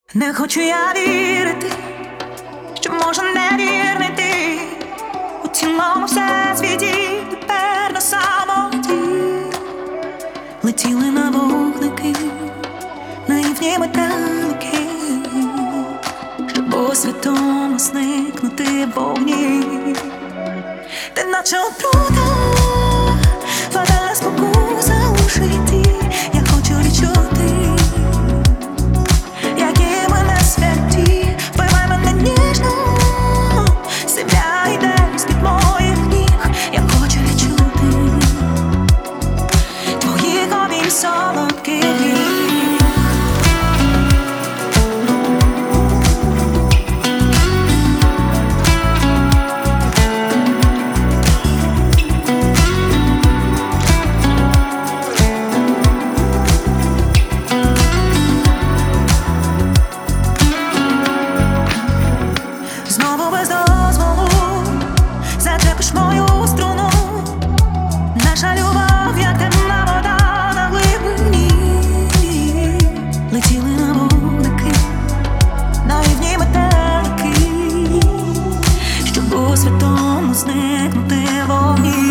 Не хочу я вірити, що може невірний ти у цілому всесвіті тепер на самоті. Летіли на вогники, наївні метелики, щоб у святому зникнути в вогні. Ти наче отрута, фатальна спокуса у житті. Я хочу відчути, які ми не святі. Вбивай мене ніжно, земля йде з-під моїх ніг. Я хочу відчути твоїх обійм солодких. Знову без дозволу зачепиш мою струну. Наша любов, як темна вода на глибині. Летіли на вогники, наївні метелики, щоб у святому зникнути в вогні.